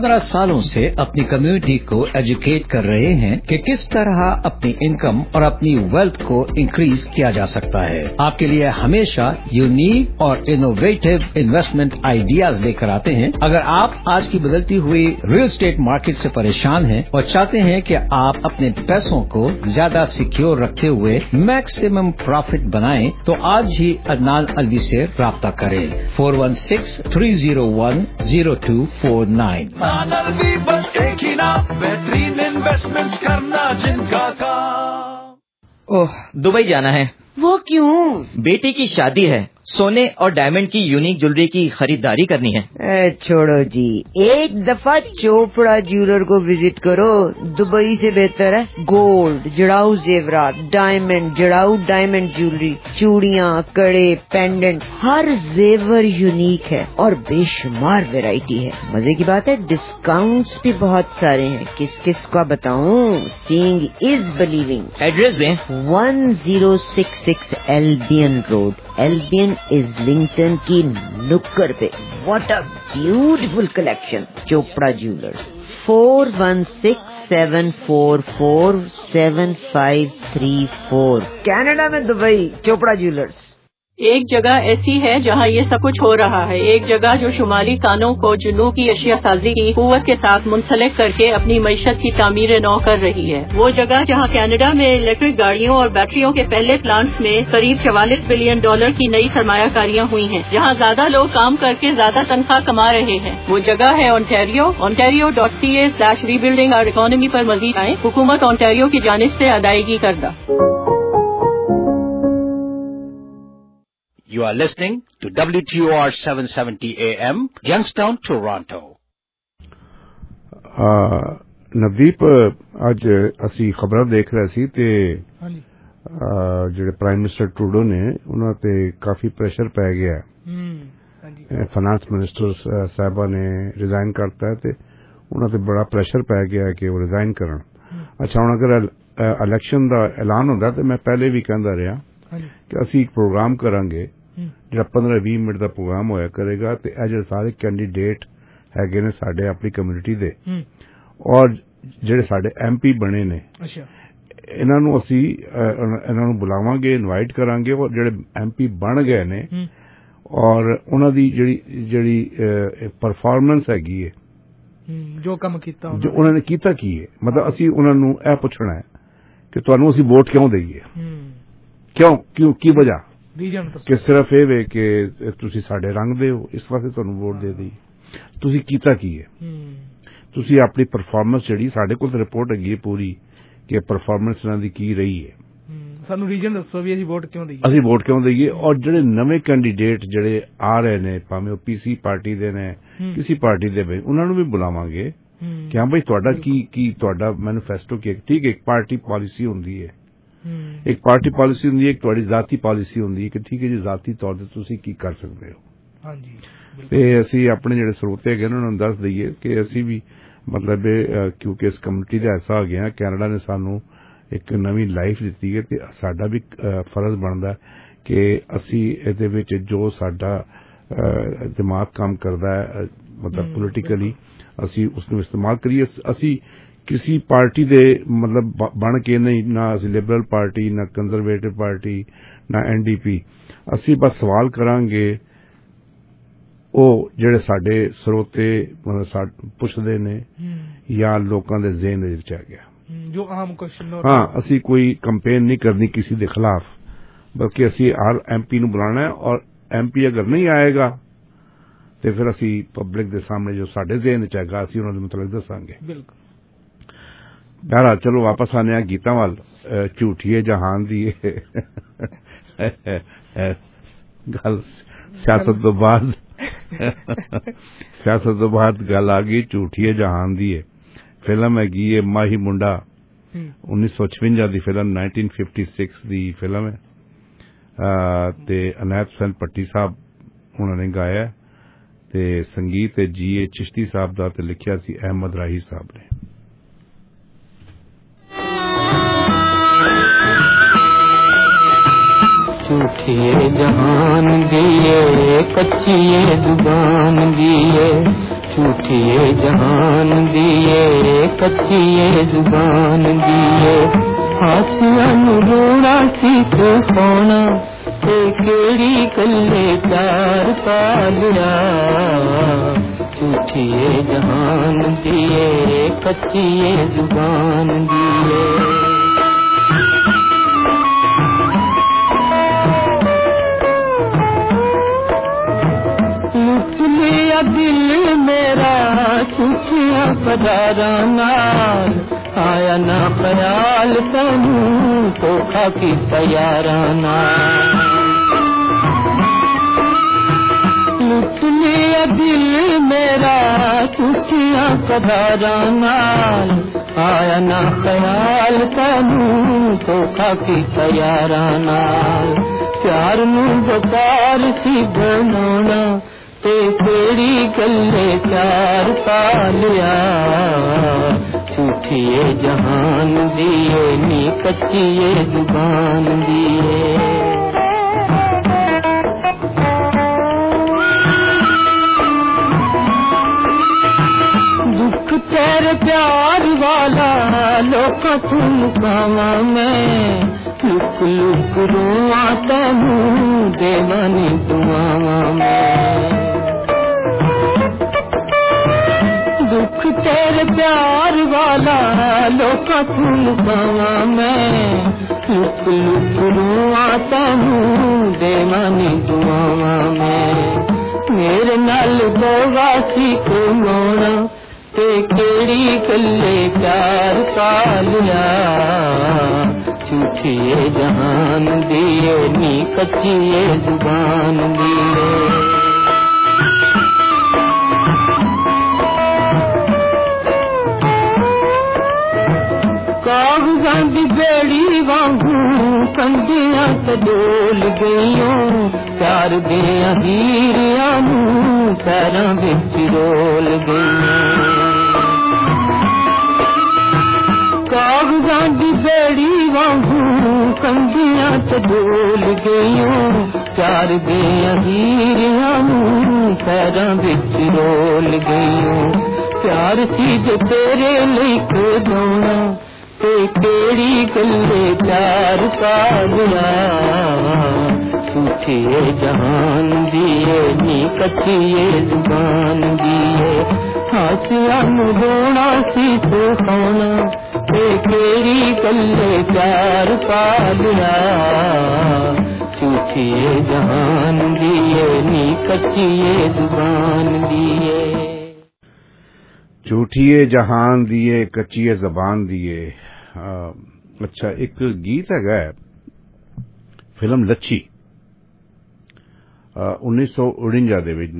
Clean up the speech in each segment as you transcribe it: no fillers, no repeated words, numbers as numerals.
15 सालों से अपनी कम्युनिटी को एजुकेट कर रहे हैं कि किस तरह अपनी इनकम और अपनी वेल्थ को इंक्रीज किया जा सकता है। आपके लिए हमेशा यूनिक और इनोवेटिव इन्वेस्टमेंट आइडियाज लेकर आते हैं। अगर आप आज की बदलती हुई रियल एस्टेट मार्केट से परेशान हैं और चाहते हैं कि आप अपने पैसों को ज्यादा सिक्योर रखते हुए मैक्सिमम प्रॉफिट बनाएं, तो आज ही अदनान अलवी से राब्ता करें। 416-301-0249। अलवी बस एक ही नाम, बेहतरीन इन्वेस्टमेंट करना जिनका काम। ओह, दुबई जाना है। वो क्यों? बेटी की शादी है, सोने और डायमंड की यूनिक ज्वेलरी की खरीदारी करनी है। छोड़ो जी, एक दफा चोपड़ा ज्वेलर को विजिट करो, दुबई से बेहतर है। गोल्ड, जड़ाऊ जेवरात, डायमंड, जड़ाऊ डायमंड ज्वेलरी, चूड़ियाँ, कड़े, पेंडेंट, हर जेवर यूनिक है और बेशुमार वैरायटी है। मजे की बात है, डिस्काउंट्स भी बहुत सारे हैं। किस किस का बताऊँ? Seeing is believing. एड्रेस दें। 1066 एल्बियन रोड, एल्बियन इस्लिंगटन की नुक्कड़ पे। What a beautiful collection. Chopra jewellers. 4167447534। Canada में दुबई, चोपड़ा ज्वेलर्स। एक जगह ऐसी है जहाँ ये सब कुछ हो रहा है। एक जगह जो शुमाली कानों को जुनूब की अशिया साजी की कुव्वत के साथ मुंसलिक करके अपनी मईशत की तामीर नौ कर रही है। वो जगह जहाँ कनाडा में इलेक्ट्रिक गाड़ियों और बैटरियों के पहले प्लांट्स में करीब $44 बिलियन की नई सरमायाकारियाँ हुई हैं, जहाँ ज्यादा लोग काम करके ज्यादा तनख्वाह कमा रहे हैं। वो जगह है ओंटारियो। ontario.ca/rebuilding our economy पर मजीद आए। हुकूमत ओंटारियो की जानिब से अदायगी करदा। You are listening to WTOR 770 AM, Youngstown, Toronto. Navdeep, ਅੱਜ ਅਸੀਂ ਖਬਰਾਂ ਦੇਖ ਰਹੇ ਸੀ ਤੇ ਜਿਹੜੇ ਪ੍ਰਾਈਮ ਮਿਨਿਸਟਰ ਟਰੂਡੋ ਨੇ ਉਹਨਾਂ ਤੇ ਕਾਫੀ ਪ੍ਰੈਸ਼ਰ ਪੈ ਗਿਆ। ਫਾਈਨਾਂਸ ਮਿਨਿਸਟਰ ਸਾਹਿਬਾ ਨੇ ਰਿਜ਼ਾਈਨ ਕਰਤਾ ਤੇ ਉਹਨਾਂ ਤੇ ਬੜਾ ਪ੍ਰੈਸ਼ਰ ਪੈ ਗਿਆ ਕਿ ਉਹ ਰਿਜ਼ਾਈਨ ਕਰਨ। ਅੱਛਾ, ਹੁਣ ਅਗਰ ਇਲੈਕਸ਼ਨ ਦਾ ਐਲਾਨ ਹੁੰਦਾ ਤੇ ਮੈਂ ਪਹਿਲੇ ਵੀ ਕਹਿੰਦਾ ਰਿਹਾ ਕਿ ਅਸੀਂ ਇੱਕ ਪ੍ਰੋਗਰਾਮ ਕਰਾਂਗੇ ਜਿਹੜਾ 15-20 ਮਿੰਟ ਦਾ ਪ੍ਰੋਗਰਾਮ ਹੋਇਆ ਕਰੇਗਾ ਤੇ ਇਹ ਜਿਹੜੇ ਸਾਰੇ ਕੈਂਡੀਡੇਟ ਹੈਗੇ ਨੇ ਸਾਡੇ ਆਪਣੀ ਕਮਿਊਨਿਟੀ ਦੇ ਔਰ ਜਿਹੜੇ ਸਾਡੇ MP ਬਣੇ ਨੇ, ਇਹਨਾਂ ਨੂੰ ਅਸੀਂ ਇਹਨਾਂ ਨੂੰ ਬੁਲਾਵਾਂਗੇ, ਇਨਵਾਈਟ ਕਰਾਂਗੇ ਔਰ ਜਿਹੜੇ MP ਬਣ ਗਏ ਨੇ ਔਰ ਉਹਨਾਂ ਦੀ ਜਿਹੜੀ ਪਰਫਾਰਮੈਂਸ ਹੈਗੀ ਹੈ, ਜੋ ਕੰਮ ਕੀਤਾ ਉਹਨਾਂ ਨੇ ਕੀਤਾ ਕੀ ਹੈ, ਮਤਲਬ ਅਸੀਂ ਉਹਨਾਂ ਨੂੰ ਇਹ ਪੁੱਛਣਾ ਹੈ ਕਿ ਤੁਹਾਨੂੰ ਅਸੀਂ ਵੋਟ ਕਿਉਂ ਦਈਏ, ਕਿਉਂ ਕੀ ਵਜ੍ਹਾ, ਕਿ ਸਿਰਫ ਇਹ ਵੇ ਕਿ ਤੁਸੀਂ ਸਾਡੇ ਰੰਗ ਦੇ ਹੋ ਇਸ ਵਾਸਤੇ ਤੁਹਾਨੂੰ ਵੋਟ ਦੇ ਦਈਏ। ਤੁਸੀਂ ਕੀਤਾ ਕੀ ਹੈ, ਤੁਸੀਂ ਆਪਣੀ ਪਰਫਾਰਮੈਂਸ ਜਿਹੜੀ ਸਾਡੇ ਕੋਲ ਰਿਪੋਰਟ ਹੈਗੀ ਹੈ ਪੂਰੀ ਕਿ ਪਰਫਾਰਮੈਂਸ ਇਹਨਾਂ ਦੀ ਕੀ ਰਹੀ ਹੈ, ਸਾਨੂੰ ਰੀਜਨ ਦੱਸੋ ਵੀ ਅਸੀਂ ਵੋਟ ਕਿਉਂ ਦਈਏ। ਔਰ ਜਿਹੜੇ ਨਵੇਂ ਕੈਂਡੀਡੇਟ ਜਿਹੜੇ ਆ ਰਹੇ ਨੇ, ਭਾਵੇਂ ਉਹ PC ਪਾਰਟੀ ਦੇ ਨੇ, ਕਿਸੇ ਪਾਰਟੀ ਦੇ ਵੀ, ਉਹਨਾਂ ਨੂੰ ਵੀ ਬੁਲਾਵਾਂਗੇ ਕਿ ਹਾਂ ਬਈ ਤੁਹਾਡਾ ਕੀ ਤੁਹਾਡਾ ਮੈਨੀਫੈਸਟੋ ਕੀ ਹੈ। ਠੀਕ ਹੈ, ਇੱਕ ਪਾਰਟੀ ਪਾਲਿਸੀ ਹੁੰਦੀ ਹੈ, ਇੱਕ ਪਾਰਟੀ ਪਾਲਿਸੀ ਹੁੰਦੀ ਹੈ, ਇੱਕ ਤੁਹਾਡੀ ਜ਼ਾਤੀ ਪਾਲਿਸੀ ਹੁੰਦੀ ਹੈ ਕਿ ਠੀਕ ਹੈ ਜੀ ਜ਼ਾਤੀ ਤੌਰ ਤੇ ਤੁਸੀਂ ਕੀ ਕਰ ਸਕਦੇ ਹੋ। ਤੇ ਅਸੀਂ ਆਪਣੇ ਜਿਹੜੇ ਸਰੋਤੇ ਹੈਗੇ ਉਹਨਾਂ ਨੂੰ ਦੱਸ ਦਈਏ ਕਿ ਅਸੀਂ ਵੀ ਮਤਲਬ ਕਿਉਂਕਿ ਇਸ ਕਮਿਊਨਿਟੀ ਦਾ ਐਸਾ ਹੋ ਗਿਆ, ਕੈਨੇਡਾ ਨੇ ਸਾਨੂੰ ਇੱਕ ਨਵੀਂ ਲਾਈਫ ਦਿੱਤੀ ਹੈ ਤੇ ਸਾਡਾ ਵੀ ਫਰਜ਼ ਬਣਦਾ ਕਿ ਅਸੀਂ ਇਹਦੇ ਵਿੱਚ ਜੋ ਸਾਡਾ ਦਿਮਾਗ ਕੰਮ ਕਰਦਾ ਹੈ, ਮਤਲਬ ਪੋਲੀਟੀਕਲੀ, ਅਸੀਂ ਉਸਨੂੰ ਇਸਤੇਮਾਲ ਕਰੀਏ। ਅਸੀਂ किसी पार्टी दे मतलब बन के नहीं, ना असी लिबरल पार्टी, ना कंजरवेटिव पार्टी, ना NDP। असी बस सवाल करांगे वो जेड़े साडे स्रोते मतलब पुछदे ने या लोकां दे ज़हन दे विच आ गया, जो आम क्वेश्चन। हाँ, असी कोई कंपेन नहीं करनी किसी दे खिलाफ, बल्कि असी हर MP नूं बुलाना है और MP अगर नहीं आएगा तो फिर असी पब्लिक दे सामने जो साडे ज़हन विच आएगा असी उन्हां दे मुतलक दसांगे। बिल्कुल। बहरहाल चलो वापस आने गीतां वाल। झूठिए जहान दी गल सियासत तो बाद गल आ गई झूठिए जहान दी है। फिल्म हैगी है माही मुंडा, 1956 दी फिल्म, 1956 दी फिल्म है ते अनैत हुसैन पट्टी साहब उन्होंने गाया ते संगीत G.A. चिश्ती साहब दा ते लिखिया सी अहमद राही साहब ने। झूठिए जहान दिए, कच्चिए जुबान दिए, झूठिए जहान दिए कच्चिए जुबान दिए हासियां रोड़ा सी सोना ते केड़ी कल्ले प्यार पालिया झूठिए जहान दिए कच्चिए जुबान दिए लुट लिया दिल मेरा झूठिया पदारा नाल आया ना ख्याल तनू धोखा की तैयारा नाल लुट लिया दिल मेरा झूठिया पदारा नाल आया ना ख्याल तनू धोखा की तैयारा नाल प्यार नू बेकार सी बनाना ते तेरी गल्ले चार पालिया झूठिए जहान दिए नी कच्चिए जुबान दिए दुख तेरे प्यार वाला लोका तू मुकावा मैं लुक लुक रोआ तनू देवानी दुआवा मैं दुख तेरे प्यार वाला लोका तू मुकावा मैं लुक लुक रोआ तनू देवानी दुआवा मैं मेरे नाल दोवासी को मोना ते केड़ी गल्ले प्यार पालिया झूठिए जहान दिए नी कच्चिए जुबान दिए कागजां दी बेड़ी वांगू कंडियां ते डोल गईयों प्यार दियां हीरियां नू पैरां विच रोल गईयों कागजां दी बेड़ी वांगू कंडियां ते डोल गईयों प्यार दियां हीरियां नू पैरां विच रोल गईयों प्यार सी जो तेरे लई खड़ोना ते केड़ी गल्ले प्यार पालिया झूठिए जहान दिए नी कच्चिए जुबान दिए हासियां रोना सी सोना ते केड़ी गल्ले प्यार पालिया झूठिए जहान दिए नी कच्चिए जुबान दिए झूठिए जहान दिए कच्चिए जबान दिए अच्छा एक गीत है फिल्म लच्छी 1949 ਦੇ ਵਿੱਚ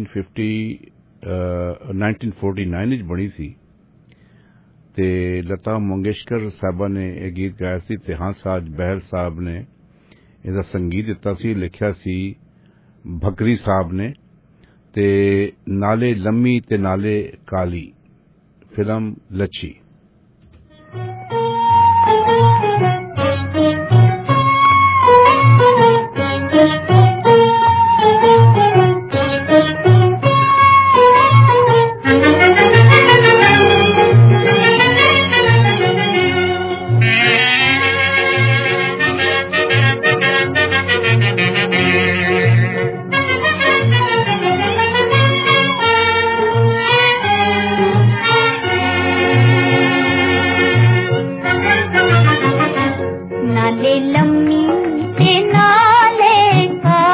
1949 ਵਿੱਚ ਬਣੀ ਸੀ ਤੇ ਲਤਾ ਮੰਗੇਸ਼ਕਰ ਸਾਹਿਬਾ ਨੇ ਇਹ ਗੀਤ ਗਾਇਆ ਸੀ ਤੇ ਹੰਸ-ਰਾਜ ਬਹਿਲ ਸਾਹਿਬ ਨੇ ਇਹਦਾ ਸੰਗੀਤ ਦਿੱਤਾ ਸੀ ਲਿਖਿਆ ਸੀ ਭਕਰੀ ਸਾਹਿਬ ਨੇ ਤੇ ਨਾਲੇ ਲੰਮੀ ਤੇ ਨਾਲੇ ਕਾਲੀ ਫਿਲਮ ਲੱਛੀ नाले लम्मी ते नाले का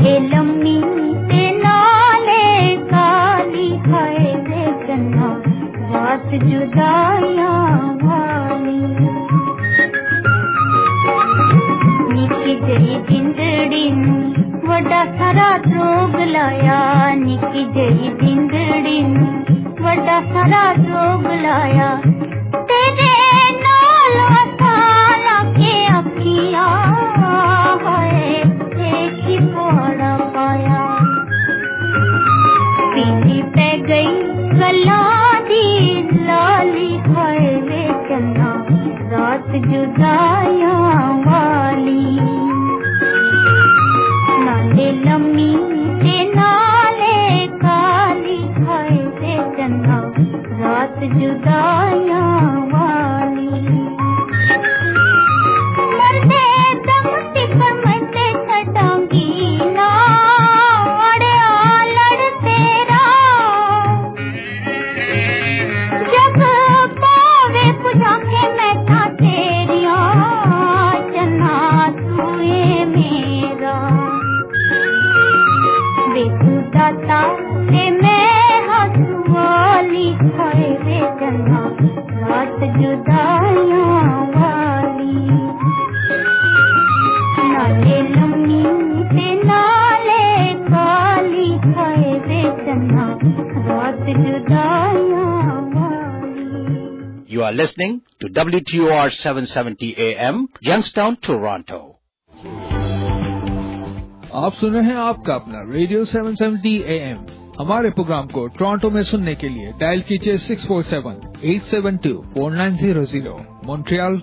नाले लम्मी ते नाले काली हाय वे चन्ना रात जुदाइयां वाली निकी जई जिंदड़ी वड्डा सारा रोग लाया निकी जई जिंदड़ी वड्डा सारा रोग लाया तेरे नाल सारा के अखियां हाय एक ही पौड़ा पाया पीली पे गई गला दी लाली हाय वे चन्ना रात जुदाइयां वाली नाले लम्मी ते नाले काली हाय वे चन्ना रात जुदाइयां वाली मरते दम टिक मरते छटांगी ना अड़िया लड़ तेरा जग पावे पुजा के मैं था तेरिया चन्ना तूए मेरा बेखुदाता से मैं हंसवाली हाय वे चन्ना रात जुदाइयां वाली नाले लम्मी ते नाले काली हाय वे चन्ना रात जुदाइयां वाली। You are listening to WTOR 770 AM, Youngstown, Toronto. आप सुन रहे हैं आपका अपना रेडियो 770 AM। हमारे प्रोग्राम को टोरंटो में सुनने के लिए डायल कीजिए 647-872-4900, मॉन्ट्रियल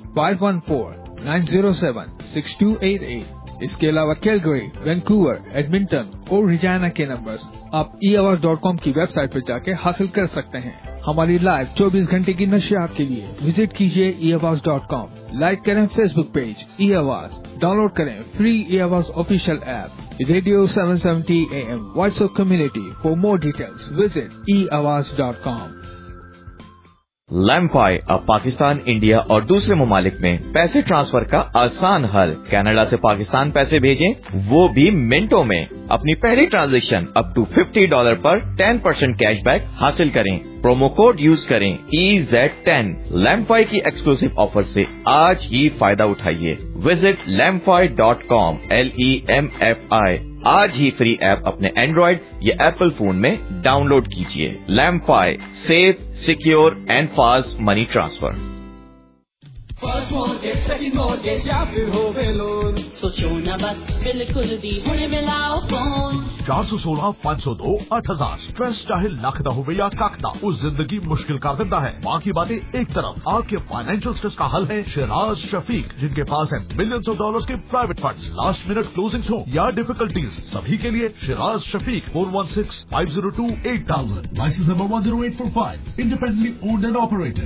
514-907-6288। इसके अलावा कैलगरी, वैंकूवर, एडमिंटन और रिजाना के नंबर्स आप eAवाज.com की वेबसाइट पर जाके हासिल कर सकते हैं। हमारी लाइव 24 घंटे की नशियात के लिए विजिट कीजिए eAwaज.com। लाइक करें फेसबुक पेज eAवाज, डाउनलोड करें फ्री eAवाज official app radio 770 AM voice of community. For more details visit eAwaज.com। लैम्फाई अब पाकिस्तान, इंडिया और दूसरे ममालिक में पैसे ट्रांसफर का आसान हल। कनाडा से पाकिस्तान पैसे भेजें, वो भी मिनटों में। अपनी पहली ट्रांजैक्शन अप टू $50 पर 10% कैशबैक हासिल करें। प्रोमो कोड यूज करें EZ10। लैम्फाई की एक्सक्लूसिव ऑफर से आज ही फायदा उठाइए। Visit lamfi.com LEMFI। आज ही फ्री ऐप अपने एंड्रॉइड या एप्पल फोन में डाउनलोड कीजिए। LemFi, safe, secure and fast money transfer. First mortgage, second mortgage या फिर होवे लोन, सोचो ना बस, बिल्कुल भी हुणे मिलाओ फोन। 416-502-8000 स्ट्रेस चाहे लख दा होवे या कख दा, उस जिंदगी मुश्किल कर देता है। बाकी बातें एक तरफ, आपके फाइनेंशियल स्ट्रेस का हल है शिराज शफीक, जिनके पास है मिलियंस ऑफ डॉलर्स के private funds. Last minute closings हो या डिफिकल्टीज, सभी के लिए Shiraz Shafiq 416-502-8000। License number 10845, independently owned and operated.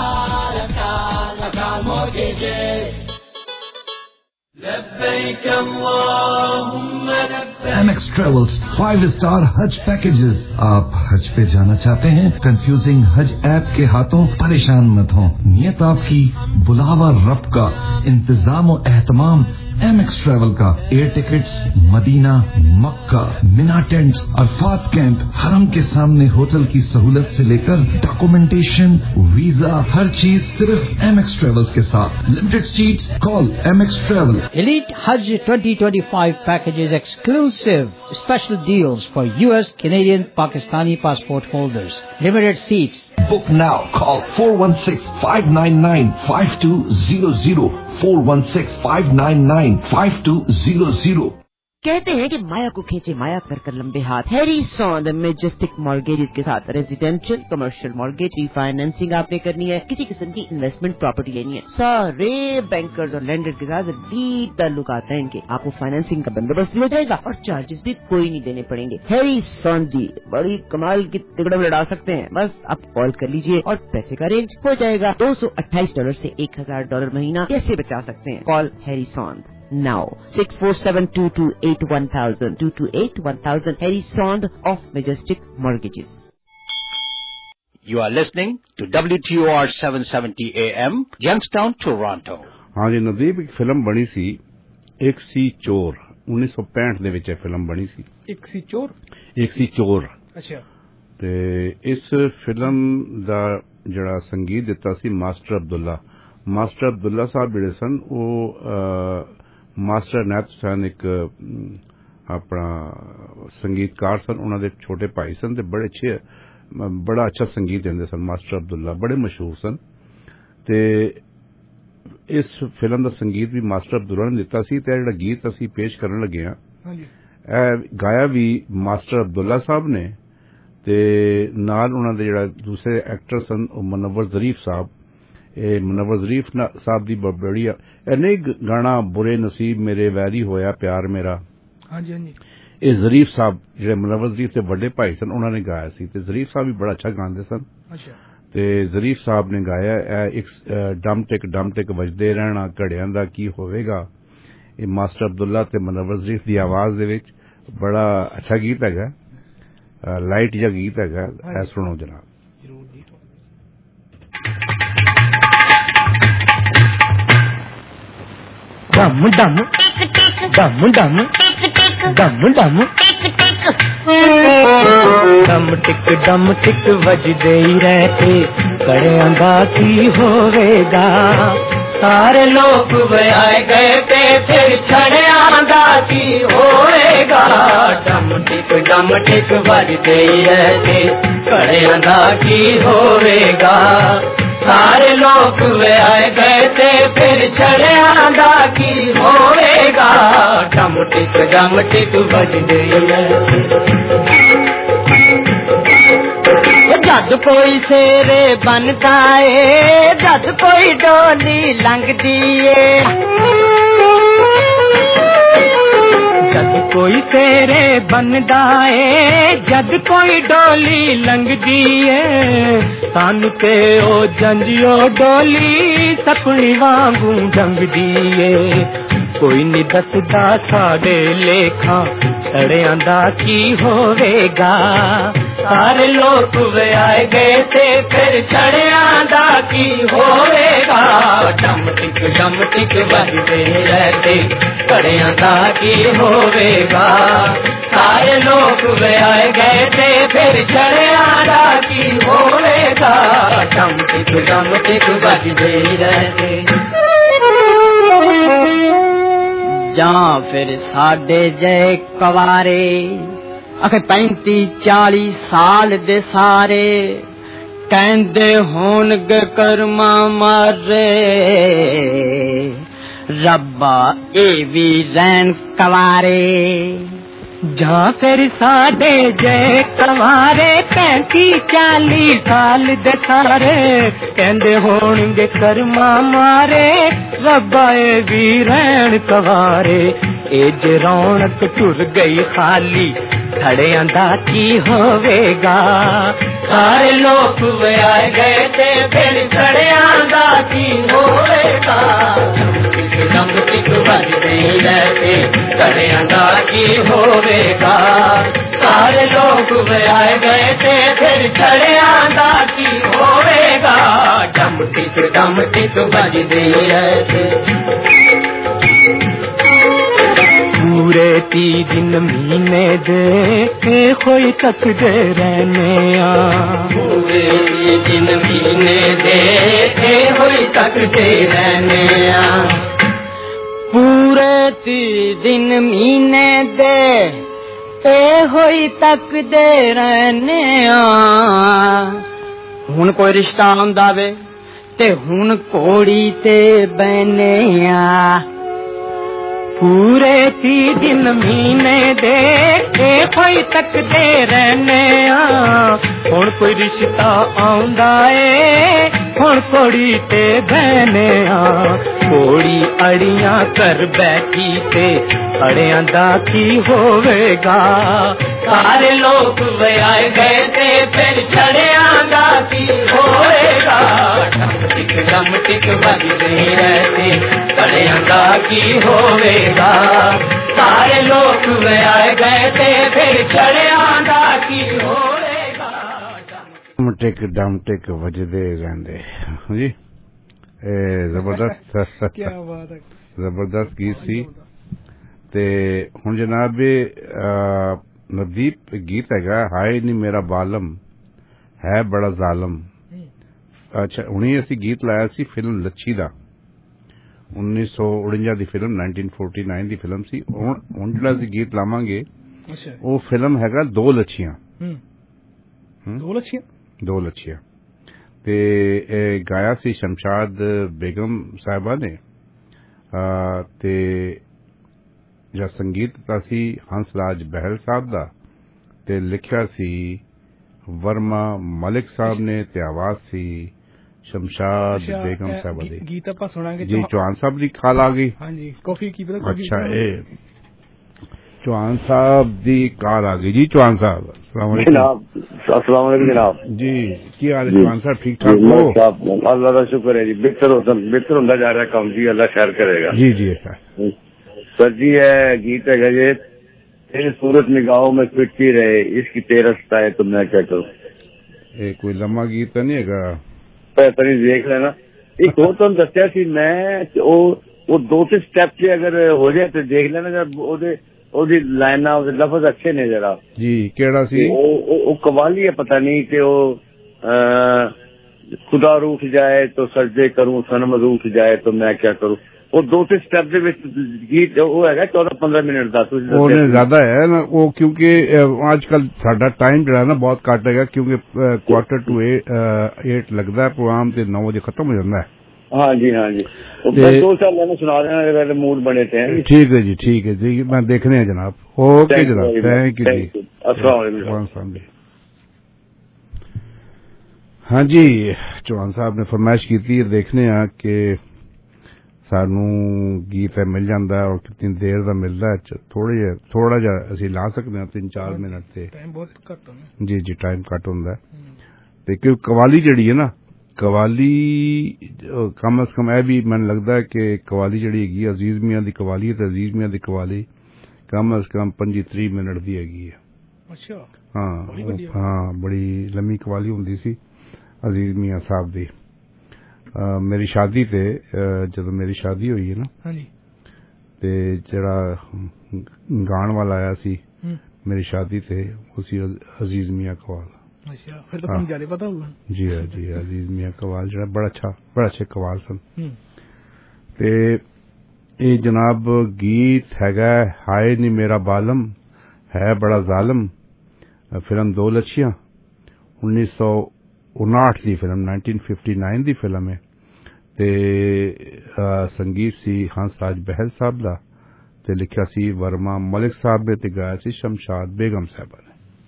لبيك اللهم لبيك। MX Travels 5-star हज पैकेजेस। आप हज पे जाना चाहते हैं? कंफ्यूजिंग हज ऐप के हाथों परेशान मत हो। नियत आपकी, बुलावा रब का, इंतजाम और एहतमाम MX Travel का। Air tickets, Medina, Mecca, Mina tents, Arafat camp, हरम के सामने होटल की सहूलत से लेकर डॉक्यूमेंटेशन, वीजा, हर चीज सिर्फ MX Travels के साथ। Limited seats, call MX Travel। Elite Hajj 2025 packages exclusive special deals for US, Canadian, Pakistani passport holders. Limited seats. Book now. Call 416-599-5200. 416-599-5200. कहते हैं कि माया को खींचे माया कर कर लंबे हाथ। हैरी सॉन्द मैजेस्टिक मॉर्गेजेस के साथ रेजिडेंशियल, कमर्शियल मॉर्गेज, रीफाइनेंसिंग आपने करनी है, किसी किस्म की इन्वेस्टमेंट प्रॉपर्टी लेनी है, सारे बैंकर्स और लैंडर्स के साथ डीप ताल्लुकात हैं इनके। आपको फाइनेंसिंग का बंदोबस्त हो जाएगा और चार्जेस भी कोई नहीं देने पड़ेंगे। हैरी सॉन्द जी बड़ी कमाल की तिगड़म लड़ा सकते हैं। बस आप कॉल कर लीजिए और पैसे का अरेंज हो जाएगा। $228 से $1000 महीना कैसे बचा सकते हैं? Call Harry Saund now 647-228-1000 228-1000 Harry Sond of Majestic Mortgages. You are listening to WTOR 770 AM, Youngstown, Toronto. हाँ जी नदीप, एक फिल्म बनी सी एक सी चोर, 1965 ਦੇ ਵਿੱਚ ਇਹ ਫਿਲਮ ਬਣੀ ਸੀ। ਇੱਕ ਸੀ ਚੋਰ। ਅੱਛਾ। ਤੇ ਇਸ ਫਿਲਮ ਦਾ ਜਿਹੜਾ ਸੰਗੀਤ ਦਿੱਤਾ ਸੀ ਮਾਸਟਰ ਅਬਦੁੱਲਾ ਸਾਹਿਬ ਜਿਹੜੇ ਸਨ ਉਹ ਮਾਸਟਰ ਨੈਤ ਸਨ, ਇੱਕ ਆਪਣਾ ਸੰਗੀਤਕਾਰ ਸਨ, ਉਹਨਾਂ ਦੇ ਛੋਟੇ ਭਾਈ ਸਨ ਤੇ ਬੜਾ ਅੱਛਾ ਸੰਗੀਤ ਦਿੰਦੇ ਸਨ। ਮਾਸਟਰ ਅਬਦੁੱਲਾ ਬੜੇ ਮਸ਼ਹੂਰ ਸਨ ਤੇ ਇਸ ਫਿਲਮ ਦਾ ਸੰਗੀਤ ਵੀ ਮਾਸਟਰ ਅਬਦੁੱਲਾ ਨੇ ਦਿੱਤਾ ਸੀ ਤੇ ਜਿਹੜਾ ਗੀਤ ਅਸੀਂ ਪੇਸ਼ ਕਰਨ ਲੱਗੇ ਹਾਂ ਇਹ ਗਾਇਆ ਵੀ ਮਾਸਟਰ ਅਬਦੁੱਲਾ ਸਾਹਿਬ ਨੇ ਤੇ ਨਾਲ ਉਹਨਾਂ ਦੇ ਜਿਹੜਾ ਦੂਸਰੇ ਐਕਟਰ ਸਨ ਉਹ ਮੁਨੱਵਰ ਜ਼ਰੀਫ ਸਾਹਿਬ। ਇਹ ਮੁਨੱਵਰ ਜ਼ਰੀਫ ਸਾਹਿਬ ਦੀ ਬੜੀ ਇਹਨੇ ਗਾਣਾ ਬੁਰੇ ਨਸੀਬ ਮੇਰੇ ਵੈਰੀ ਹੋਇਆ ਪਿਆਰ ਮੇਰਾ, ਇਹ ਜ਼ਰੀਫ ਸਾਹਿਬ ਜਿਹੜੇ ਮੁਨੱਵਰ ਜ਼ਰੀਫ ਦੇ ਵੱਡੇ ਭਾਈ ਸਨ ਉਹਨਾਂ ਨੇ ਗਾਇਆ ਸੀ ਤੇ ਜ਼ਰੀਫ ਸਾਹਿਬ ਵੀ ਬੜਾ ਅੱਛਾ ਗਾਉਂਦੇ ਸਨ। ਤੇ ਜ਼ਰੀਫ ਸਾਹਿਬ ਨੇ ਗਾਇਆ ਇੱਕ ਡਮ ਟਿਕ ਵੱਜਦੇ ਰਹਿਣਾ ਘੜਿਆਂ ਦਾ ਕੀ ਹੋਵੇਗਾ। ਇਹ ਮਾਸਟਰ ਅਬਦੁੱਲਾ ਤੇ ਮੁਨੱਵਰ ਜ਼ਰੀਫ ਦੀ ਆਵਾਜ਼ ਦੇ ਵਿੱਚ ਬੜਾ ਅੱਛਾ ਗੀਤ ਹੈਗਾ, ਲਾਈਟ ਜਿਹਾ ਗੀਤ ਹੈਗਾ, ਇਹ ਸੁਣੋ ਜਨਾਬ। ਡਮ ਡਮ ਡਮ ਡਮ ਡਮ ਡਮ ਡਮ ਟਿਕ ਵੱਜਦੇ ਹੀ ਰਹਿਤੇ ਘੜਿਆਂ ਦਾ ਕੀ ਹੋਵੇਗਾ। ਸਾਰੇ ਲੋਕ ਵਿਆਹੇ ਗਏ ਤੇ ਫਿਰ ਛੜਿਆਂ ਦਾ ਕੀ ਹੋਵੇਗਾ। ਡਮ ਟਿਕ ਵੱਜਦੇ ਹੀ ਰਹਿਤੇ ਘੜਿਆਂ ਦਾ ਕੀ ਹੋਵੇਗਾ। ਸਾਰੇ ਲੋਕ ਵਿਆਹੇ ਗਏ ਤੇ ਫਿਰ ਛੜਿਆਂ ਦਾ ਕੀ ਹੋਵੇਗਾ। ਡਮ ਟਿਕ ਵੱਜਦੇ ਹੀ ਰਹਿਤੇ। ਜਦ ਕੋਈ ਸੇਰੇ ਬਣਦਾ ਏ, ਜਦ ਕੋਈ ਡੋਲੀ ਲੰਘਦੀ ਏ, ਜਦ ਕੋਈ ਸੇਰੇ ਬਣਦਾ ਏ, ਜਦ ਕੋਈ ਡੋਲੀ ਲੰਘਦੀ ਏ, ਸਾਨੂੰ ਤੇ ਉਹ ਜੰਜਿਓ ਡੋਲੀ ਸਪਣੀ ਵਾਂਗੂ ਡੰਗਦੀ ਏ। ਕੋਈ ਨਹੀਂ ਦੱਸਦਾ ਸਾਡੇ ਲੇਖਾਂ ਛੜਿਆਂ ਦਾ ਕੀ ਹੋਵੇਗਾ। ਸਾਰੇ ਲੋਕ ਵਿਆਹੇ ਗਏ ਤੇ ਫਿਰ ਛੜਿਆਂ ਦਾ ਕੀ ਹੋਵੇਗਾ। ਡਮ ਟਿਕ ਵੱਜਦੇ ਰਹਿਤੇ ਘੜਿਆਂ ਦਾ ਕੀ ਹੋਵੇਗਾ। ਸਾਰੇ ਲੋਕ ਵਿਆਹੇ ਗਏ ਤੇ ਫਿਰ ਛੜਿਆਂ ਦਾ ਕੀ ਹੋਵੇਗਾ। ਡਮ ਟਿਕ ਵੱਜਦੇ ਰਹਿਤੇ। ਜਾਂ ਫਿਰ ਸਾਡੇ ਜੇ ਕਵਾਰੇ ਅਖੇ 35-40 ਸਾਲ ਦੇ ਸਾਰੇ ਕਹਿੰਦੇ ਹੋਣਗੇ ਕਰਮਾ ਮਾਰੇ ਰੱਬਾ ਇਹ ਵੀ ਰਹਿਣ ਕਵਾਰੇ। ਜਾਂ ਫਿਰ ਸਾਡੇ ਜੇ ਕਵਾਰੇ 35-40 ਸਾਲ ਦੇ ਸਾਰੇ ਕਹਿੰਦੇ ਹੋਣਗੇ ਕਰਮਾ ਮਾਰੇ ਰੱਬਾ ਇਹ ਵੀ ਰਹਿਣ ਕਵਾਰੇ। ਇਹ ਜੇ ਰੌਣਕ ਟੁਰ ਗਈ ਖਾਲੀ ਖੜਿਆਂ ਦਾ ਕੀ ਹੋਵੇਗਾ। ਸਾਰੇ ਲੋਕ ਵਿਆਹੇ ਗਏ ਤੇ ਫਿਰ ਖੜਿਆਂ ਦਾ ਕੀ ਹੋਵੇਗਾ। ਡਮ ਟਿਕ ਵੱਜਦੇ ਰਹਿਤੇ ਘੜਿਆਂ ਦਾ ਕੀ ਹੋਵੇਗਾ। ਸਾਰੇ ਲੋਕ ਵਿਆਹੇ ਗਏ ਤੇ ਫਿਰ ਛੜਿਆਂ ਦਾ ਕੀ ਹੋਵੇਗਾ। ਡਮ ਟਿਕ ਵੱਜਦੇ ਰਹਿਤੇ। ਪੂਰੇ 30 ਦਿਨ ਮਹੀਨੇ ਦੇ ਹੋਈ ਤੱਕਦੇ ਰਹਿਨੇ ਆ। ਪੂਰੇ 30 ਦਿਨ ਮਹੀਨੇ ਦੇ ਹੋਈ ਤੱਕਦੇ ਰਹਿਨੇ ਆ। ਪੂਰੇ 30 ਦਿਨ ਮਹੀਨੇ ਦੇ ਹੋਈ ਤੱਕਦੇ ਰਹਿਨੇ ਆ। ਹੁਣ ਕੋਈ ਰਿਸ਼ਤਾ ਆਉਂਦਾ ਵੇ ਤੇ ਹੁਣ ਕੋੜੀ ਤੇ ਬਹਿਨੇ ਆ। ਪੂਰੇ 30 ਦਿਨ ਮਹੀਨੇ ਦੇ ਹੋਈ ਤੱਕਦੇ ਰਹਿਨੇ ਆ। ਹੁਣ ਕੋਈ ਰਿਸ਼ਤਾ ਆਉਂਦਾ ਏ ਹੁਣ ਕੋੜੀ ਤੇ ਬਹਿਨੇ ਆ। ਕੋੜੀ ਅੜੀਆਂ ਕਰ ਬੈਠੀ ਤੇ ਅੜਿਆਂ ਦਾ ਕੀ ਹੋਵੇਗਾ। ਸਾਰੇ ਲੋਕ ਵਿਆਹੇ ਗਏ ਤੇ ਫਿਰ ਛੜਿਆਂ ਦਾ ਕੀ ਹੋਵੇਗਾ। ਡਮ ਟਿਕ ਵੱਜਦੇ ਰਹਿਤੇ ਘੜਿਆਂ ਦਾ ਕੀ ਹੋਵੇਗਾ। ਸਾਰੇ ਲੋਕ ਵਿਆਹੇ ਗਏ ਤੇ ਫਿਰ ਛੜਿਆਂ ਦਾ ਕੀ ਹੋਵੇਗਾ। ਡਮ ਟਿਕ ਵੱਜਦੇ ਰਹਿੰਦੇ ਜੀ। ਇਹ ਜ਼ਬਰਦਸਤ ਕੀ ਬਾਤ ਹੈ, ਜ਼ਬਰਦਸਤ ਗੀਤ ਸੀ ते हुण जनाब नवदीप गीत हैगा हाय नी मेरा बालम है बड़ा जालम। अच्छा हुणी असी गीत लाया सी फिल्म लच्छी दा 1949 दी फिल्म 1949 दी फिल्म सी। हुण जिहड़ा असी गीत लावांगे वो फिल्म हैगा दो लच्छियां। दो लच्छियां ते गाया सी शमशाद बेगम साहिबा ने ते ਜਾਂ संगीत ਦਿੱਤਾ ਸੀ हंसराज बहल साहब ਦਾ ਤੇ ਲਿਖਿਆ ਸੀ वर्मा मलिक साहब ने ते आवाज सी शमशाद बेगम साहब दी। गीत ਆਪਾਂ ਸੁਣਾਂਗੇ जी चौहान साहब ਦੀ ਕਾਲ ਆ ਗਈ। ਹਾਂਜੀ ਕਾਫੀ ਕੀ ਪਤਾ। अच्छा चौहान साहब दी काल आ गई जी। चौहान साहब अस्सलाम वालेकुम जनाब। जी की हाल है चौहान साहब? ठीक ठाक हो? अल्लाह का शुक्र है जी। बेहतर होता जा रहा है काम जी। अल्लाह खैर करेगा। जी जी सर जी है गीत है ये तेरी सूरत निगाहों में फिटती रहे इसकी तेरसता है तो मैं क्या करूं। कोई लम्मा गीत तो नहीं है? बेहतरी देख लेना। एक हो तो दसिया सी मैं वो दो तीन स्टेप से अगर हो जाए तो देख लेना जरा ओदी लाइना लफ्ज अच्छे ने जरा। जी केड़ा सी? वो कवाली है पता नहीं कि वो खुदा रूठ जाए तो सजदे करूं सनम रूठ जाए तो मैं क्या करूं। वो दो तीन स्टेप दे विच गीत वो है 14-15 मिनट का। ਉਹਨੇ ਜ਼ਿਆਦਾ ਹੈ ਨਾ ਉਹ ਕਿਉਂਕਿ ਅੱਜਕੱਲ ਸਾਡਾ ਟਾਈਮ ਜਿਹੜਾ ਨਾ ਬਹੁਤ ਘੱਟ ਹੈਗਾ ਕਿਉਂਕਿ 7:45 ਲੱਗਦਾ ਪ੍ਰੋਗਰਾਮ ਤੇ 9 ਵਜੇ ਖਤਮ ਹੋ ਜਾਂਦਾ ਹੈ। हाँ जी दो साल मैंने सुना रहे हैं अगर मूड बने थे। ठीक है जी मैं देखने हैं जनाब। ओके जनाब थैंक यू जी। अस्सलाम वालेकुम। हाँ जी चौहान साहब ने फरमाइश की थी देखने आ कि सानू गीत मिल जाता और कितनी देर का मिलता है। थोड़ा जा असी ला सकते हैं 3-4 मिनट से। टाइम बहुत घट होंदा जी टाइम घट होंदा ते क्योंकि कवाली जड़ी है ना कवाली कम अज कम भी मैंने लगता है कि कवाली जड़ी हैगी अजीज मियां दी कवाली है तो अजीज मियां दी कवाली कम अज कम 25-30 मिनट दी हैगी है। अच्छा हाँ बड़ी लम्मी कवाली हुंदी सी अजीज मियां साहब दी। मेरी शादी ते जदों मेरी शादी हुई है ना ते जड़ा गाण वाला आया सी मेरी शादी ते उसी अजीज मियां कवाल। अच्छा फिर तो पंजाबी पता होगा। जी अजीज मियां कवाल जरा बड़ा अच्छे कवाल सन। ते ये जनाब गीत हैगा हाय नी मेरा बालम है बड़ा जालम। फिल्म दो लच्छियां 1959 दी फिल्म 1959 दी फिल्म है ते संगीत सी हंसराज बहल साहब दा ते लिखिया सी वर्मा मलिक साहब ने ते गाया सी शमशाद बेगम साहब ने।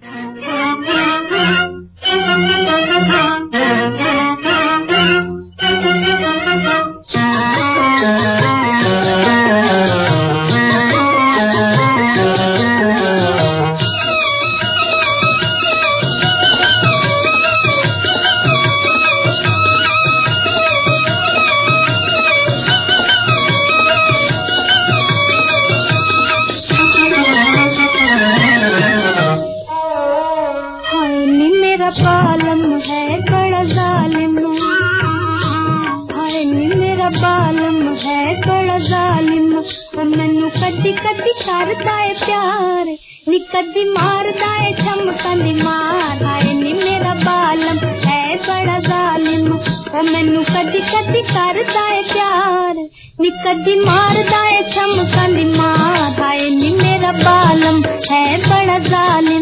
कदी मारदा है चमकंदी मार हाय नी मेरा बालम है बड़ा जालिम ओ मैनू कदी कदी करदा है प्यार नी कदी मारदा है चमकंदी मार हाय नी मेरा बालम है बड़ा जालिम।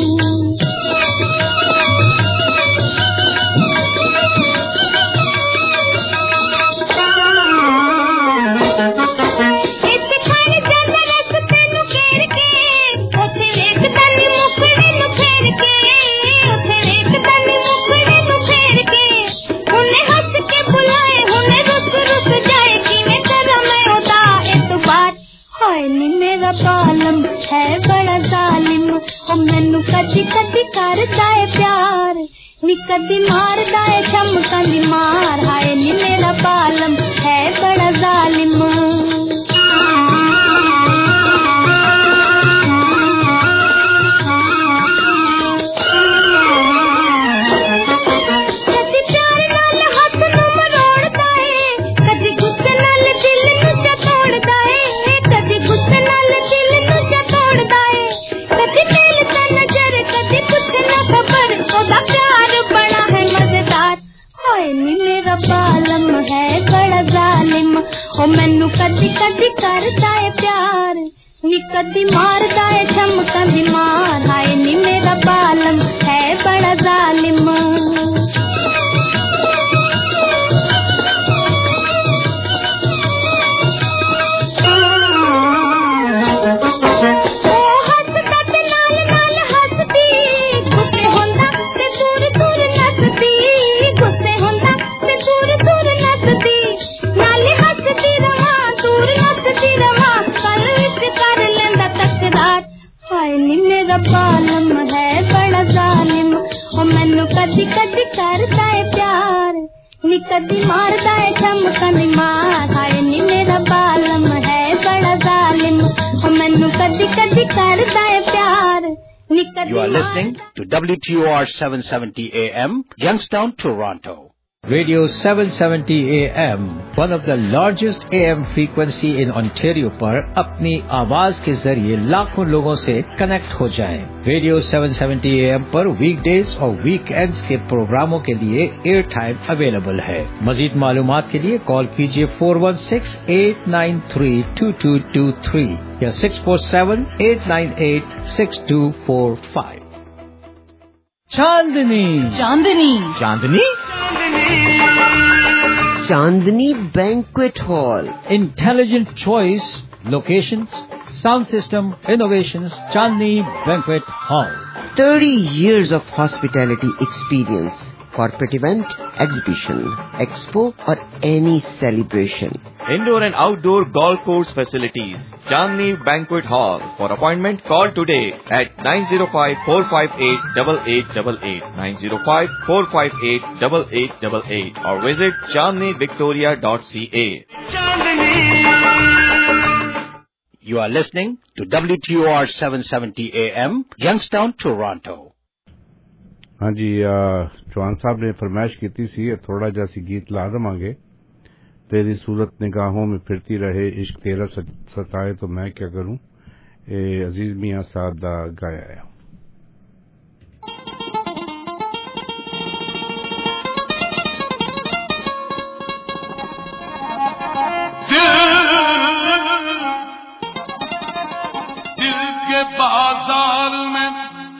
बालम है बड़ा जालिम ओ मैनू कदी कदी करदा है प्यार नी कदी मारदा है चमकंदी मार हाय नी मेरा बालम है बड़ा जालिम। निकदी मारदा है चमकदी मार हाय नी मेरा बालम है बड़ा जालिम बालम है बड़ा जालिम ओ मैनू कदी कदी करदा है प्यार नी कदी मारदा है चमकदी मार हाय नी मेरा बालम है बड़ा जालिम ओ मैनू कदी कदी करदा है प्यार नी कदी You are listening to WTOR 770 AM, Youngstown, Toronto. Radio 770 AM, one of the largest AM frequency in Ontario पर अपनी आवाज के जरिए लाखों लोगों से कनेक्ट हो जाएं। रेडियो 770 AM पर वीकडेज और वीकेंड्स के प्रोग्रामों के लिए एयर टाइम अवेलेबल है। मजीद मालूमात के लिए कॉल कीजिए 416-893-2223 या 647-898-6245। Chandni Chandni Chandni Chandni banquet hall Intelligent choice, locations, sound system, innovations, Chandni Banquet Hall. 30 years of hospitality experience, corporate event, exhibition, expo or any celebration. Indoor and outdoor golf course facilities. Chandni Banquet Hall. For appointment, call today at 905-458-8888, 905-458-8888 or visit chandnivictoria.ca. You are listening to WTOR 770 AM, Youngstown, Toronto. हाँ जी, चौहान साहब ने फरमाइश की थी थोड़ा जैसी गीत ला दमांगे। तेरी सूरत निगाहों में फिरती रहे, इश्क तेरा सताए तो मैं क्या करूं, ये अजीज मियां साहब दा गाया है। दिल के बाजार में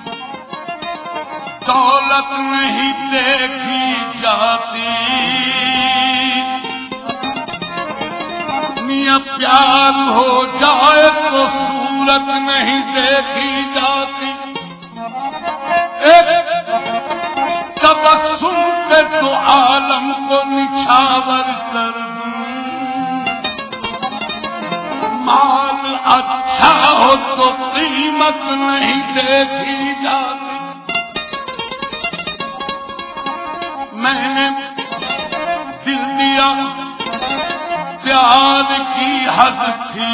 दौलत नहीं देखी जाती, मियां प्यार हो जाए तो सूरत नहीं देखी जाती। एक तबस्सुम पे तो आलम को निछावर कर दूं, माल अच्छा हो तो कीमत नहीं देखी जाती। मैंने दिल दिया प्यार की हद थी,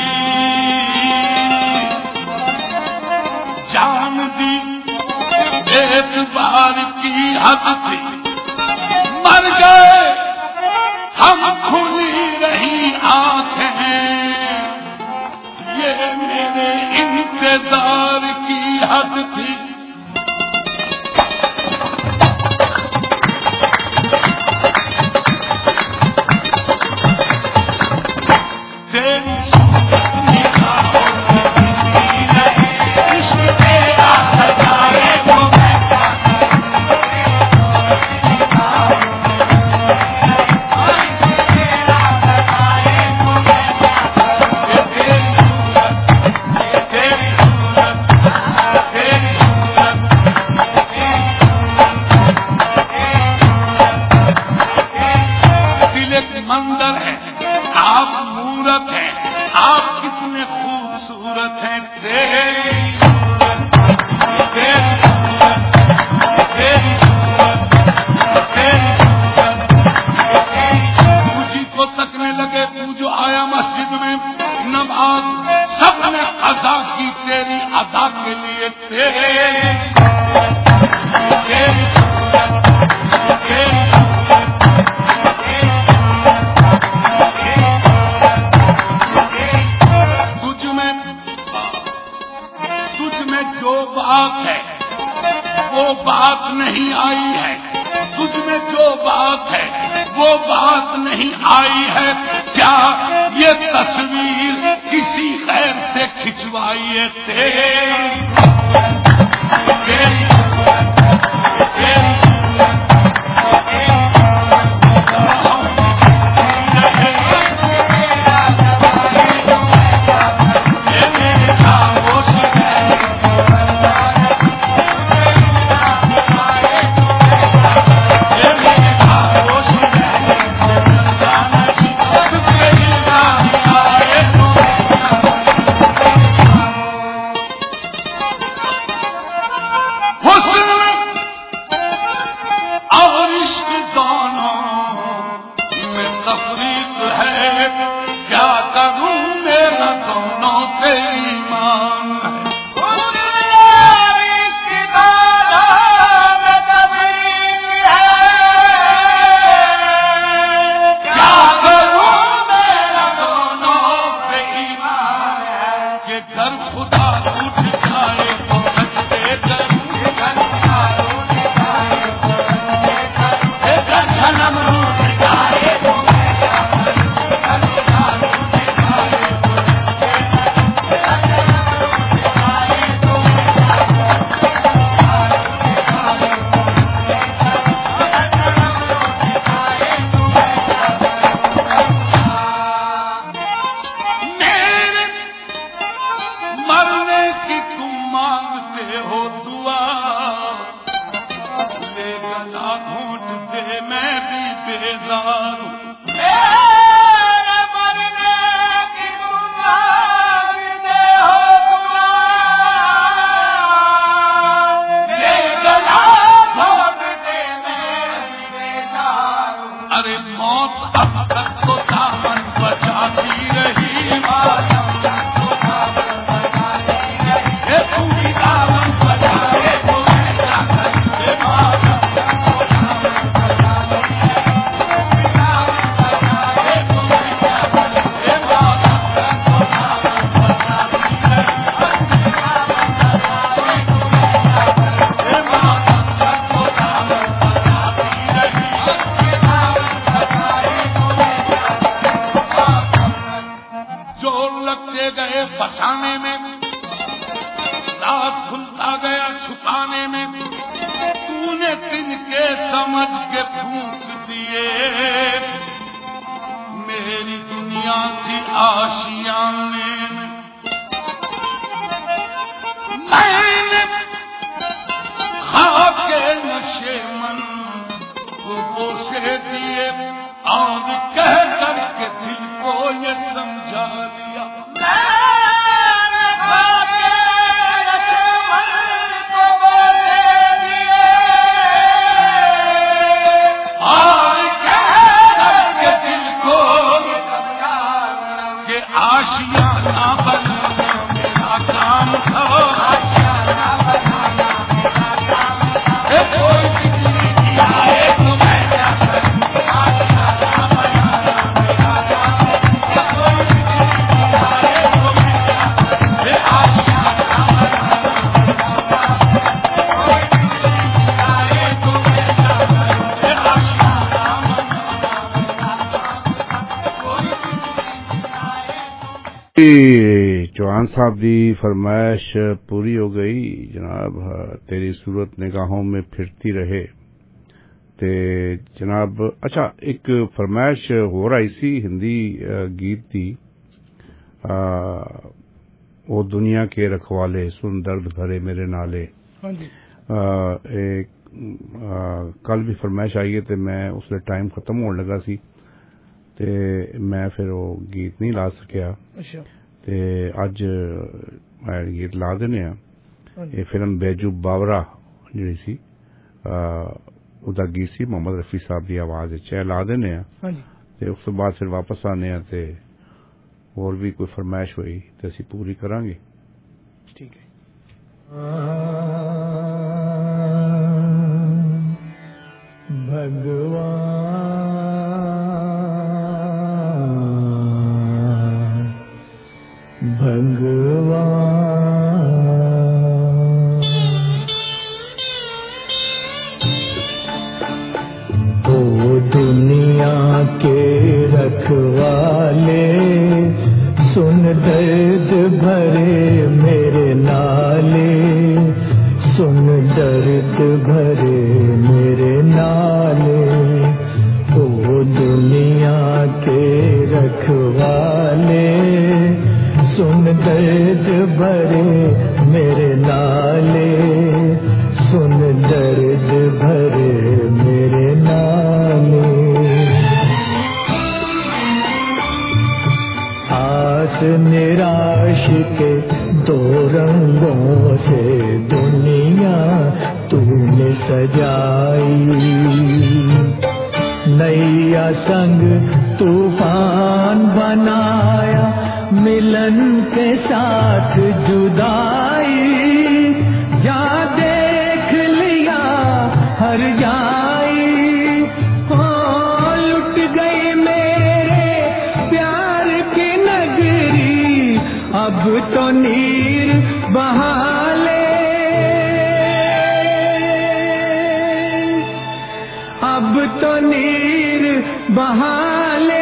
जान दी एक बार की हद थी, मर गए हम खुली रही आंखें, ये मेरे इंतजार की हद थी। ये तस्वीर किसी गैर से खिंचवाइए तेरी चौहान साहब की फरमाइश पूरी हो गई जनाब। तेरी सूरत निगाहों में फिरती रहे ते जनाब। अच्छा, एक फरमाइश हो रही सी हिंदी गीत की, वो दुनिया के रखवाले सुन दर्द भरे मेरे नाले। कल भी फरमाइश आई है तो मैं उसले टाइम खत्म होने लगा सी ते मैं फिर वो गीत नहीं ला सकिया। ते अज मैं गीत ला देने ये फिल्म बैजू बावरा जी सी उदा गीत सी मोहम्मद रफी साहब की आवाज च ला देने ते उस बाद फिर वापस आने ते और भी कोई फरमाइश हुई तो असी पूरी करांगे। ठीक है। ओ दुनिया के रखवाले दर्द भरे मेरे नाले, ओ दुनिया के रखवाले, सुन दर्द भरे मेरे नाले, सुन दर्द भरे मेरे नाले। आस निराश के दो रंगों से दुनिया तूने सजाई, नैया संग तूफान बनाया, मिलन के साथ जुदाई, जा देख लिया हर जाई, हो लुट गई मेरे प्यार की नगरी, अब तो नीर बहा ले, अब तो नीर बहा ले।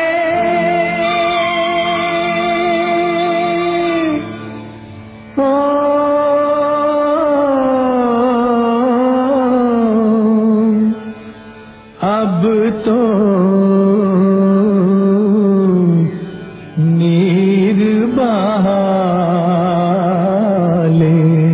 अब तो नीर बहा ले।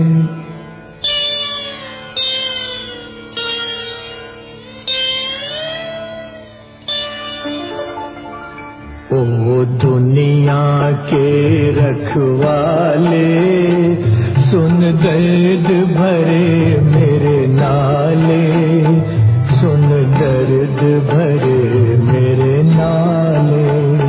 ओ दुनिया के रखवाले, सुन दर्द भरे मेरे नाले, सुन दर्द भरे मेरे नाले।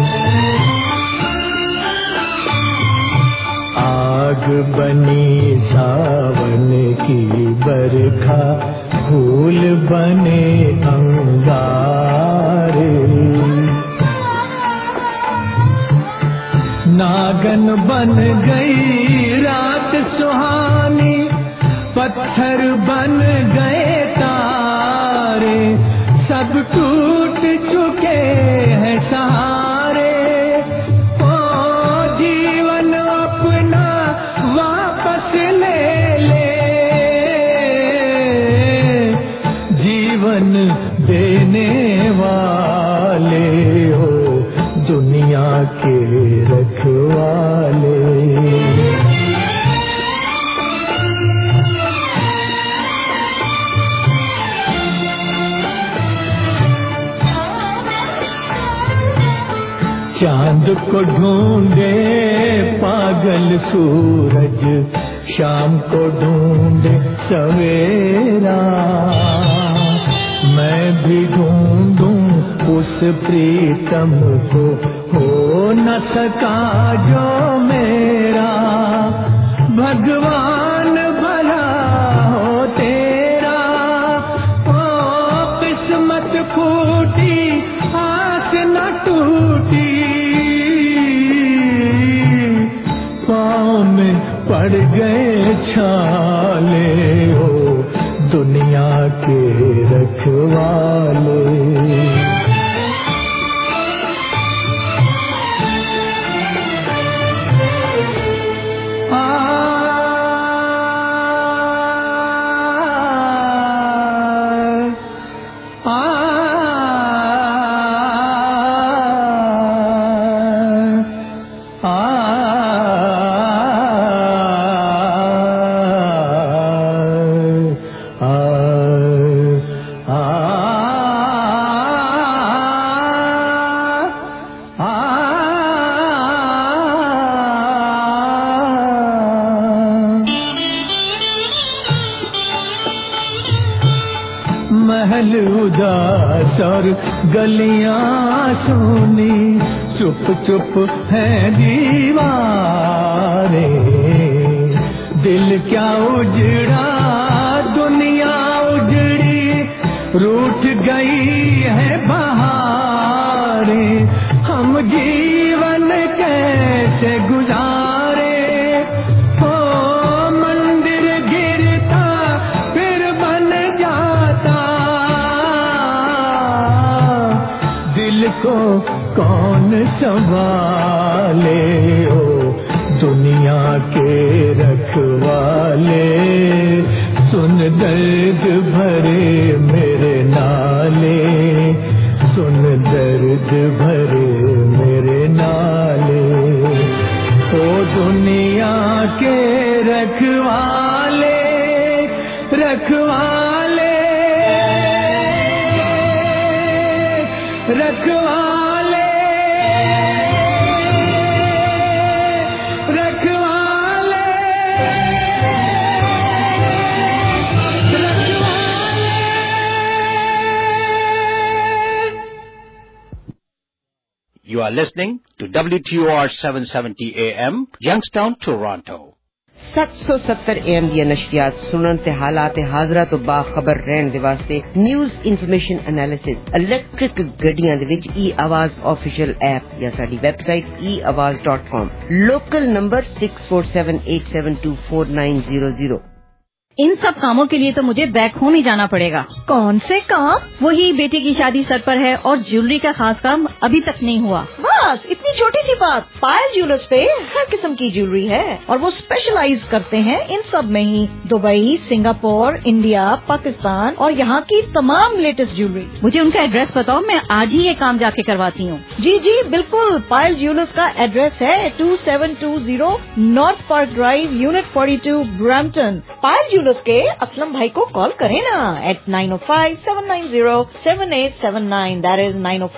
आग बनी सावन की बरखा, फूल बने अंगारे, नागन बन गई रात सुहानी, पत्थर बन गए तारे, सब टूट चुके हैं सहारे, ओ जीवन अपना वापस ले ले, जीवन देने वाले हो दुनिया के रखवाले। चांद को ढूंढे पागल सूरज, शाम को ढूंढे सवेरा, मैं भी ढूंढूं उस प्रीतम को, हो न सका जो मेरा, भगवान भला हो तेरा, ओ किस्मत फूटी आस न टूटी, पाँव में पड़ गए छाले, हो दुनिया के रखवाले। महल उदास और गलियां सोनी, चुप चुप है दीवारें, दिल क्या उजड़ा दुनिया उजड़ी, रूठ गई है बहारें, हम जीवन कैसे गुजारे, ओ मंदिर गिरता फिर बन जाता, दिल को कौन संभाले, ओ दुनिया के रखवाले, सुन दर्द रखवाले रखवाले रखवाले You are listening to WTOR 770 AM, Youngstown, Toronto. 770 AM ਦੀਆਂ ਨਸ਼ਰੀਆਤ ਸੁਣਨ ਤੇ ਹਾਲਾਤ ਹਾਜ਼ਰਾ ਤੋਂ ਬਾਖਬਰ ਰਹਿਣ ਦੇ ਵਾਸਤੇ ਨਿਊਜ਼ ਇਨਫੋਰਮੇਸ਼ਨ ਐਨਾਲਿਸਿਸ ਇਲੈਕਟ੍ਰਿਕ ਗੱਡੀਆਂ ਦੇ ਵਿੱਚ e-आवाज ऑफिशियल ऐप या साडी वेबसाइट eawaz.com लोकल नंबर 6478724900। इन सब कामों के लिए तो मुझे बैक होम ही जाना पड़ेगा। कौन से काम? वही बेटे की शादी सर पर है और ज्वेलरी का खास काम अभी तक नहीं हुआ। बस इतनी छोटी सी बात, पायल ज्वेलर्स पे हर किस्म की ज्वेलरी है और वो स्पेशलाइज करते हैं इन सब में ही। दुबई, सिंगापुर, इंडिया, पाकिस्तान और यहाँ की तमाम लेटेस्ट ज्वेलरी। मुझे उनका एड्रेस बताओ, मैं आज ही ये काम जाके करवाती हूँ। जी जी बिल्कुल, पायल ज्वेलर्स का एड्रेस है 2720 north park drive, unit 42, Brampton. Payal jewellers के असलम भाई को कॉल करें ना at 905-790-7879। That is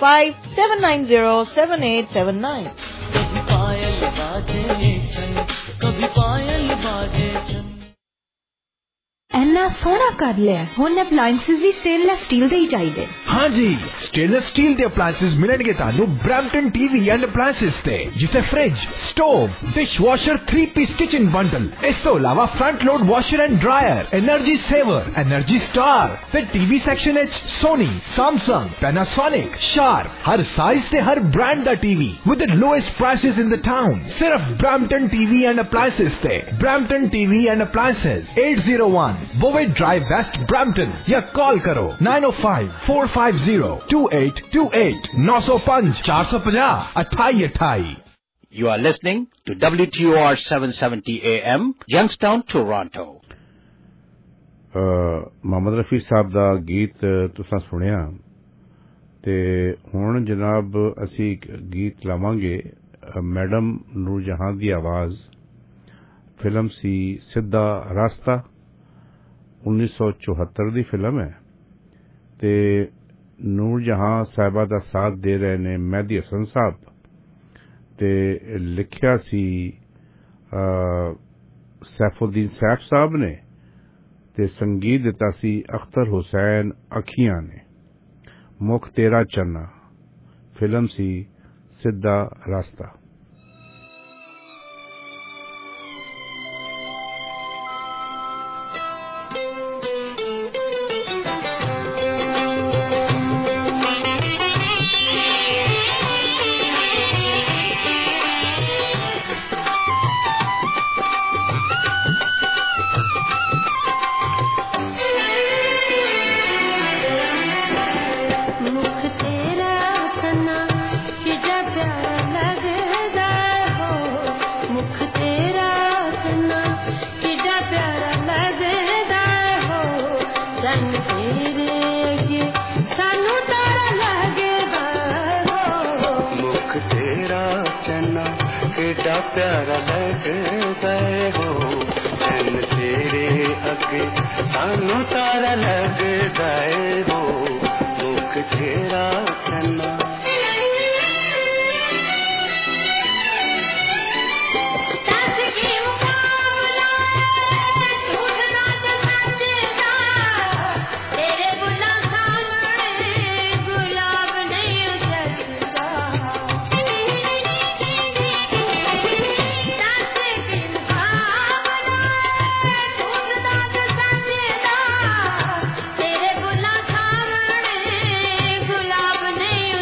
905-790-7879। कभी पायल बाजे छन, कभी पायल बाजे छन। इन्ना सोना कर लिया हुण अप्लायंसेस भी स्टेनलेस स्टील दे ही चाहिए। हाँ जी, स्टेनलेस स्टील दे अप्लायंसेस मिलणगे तानू ब्रैम्पटन टीवी एंड अप्लायंसेस ते, जिथे फ्रिज, स्टोव, डिश वॉशर, 3-पीस किचन बंडल, इस तो अलावा front load washer and dryer, energy saver, energy star ते टीवी सेक्शन एच सोनी, सैमसंग, पैनासोनिक, शार्प, हर साइज ते हर ब्रांड दा TV with the lowest prices in the town. सिर्फ ब्रैम्पटन टीवी एंड अप्लायंसेस ते। Brampton TV and appliances 801 बोवेट drive west Brampton या call करो 905-450-2828 905-450-2828। You are listening to WTOR 770 AM, Youngstown, Toronto. Mohammad Rafi साहब दा गीत तुसां सुनिया ते हुण जनाब असी गीत लावांगे मैडम नूरजहां दी आवाज। फिल्म सी सीधा रास्ता, 1974 दी फिल्म है ते नूरजहां साहिबा दा साथ दे रहे ने मेहदी हसन साहब ते लिखिया सी सैफुद्दीन सैफ साहब ने ते संगीत दिता सी अख्तर हुसैन अखियां ने। मुख तेरा चन्ना, फिल्म सी सीधा रास्ता। प्यारा लगदा हो चैन तेरे अगे सानू तारा लगदा हो मुख तेरा चन्ना। नहीं